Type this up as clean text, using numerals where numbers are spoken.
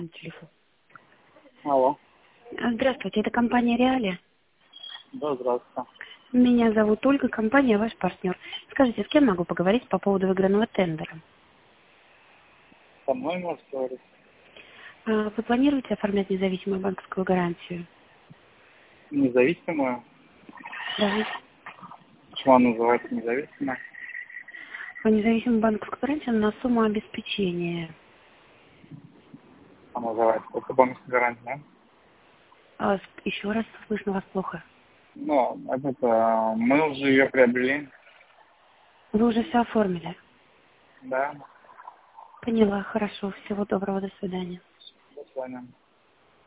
Телефон. Алло. Здравствуйте, это компания «Реалия». Да, здравствуйте. Меня зовут Ольга, компания «Ваш партнер». Скажите, с кем могу поговорить по поводу выигранного тендера? Со мной можете говорить? Вы планируете оформлять независимую банковскую гарантию? Независимую? Да. Почему она называется независимой? Независимую банковскую гарантию на сумму обеспечения. Она называется только бонусная гарантия, да? Еще раз, слышно вас плохо. Ну, мы уже ее приобрели. Вы уже все оформили? Да. Поняла, хорошо. Всего доброго, до свидания. До свидания.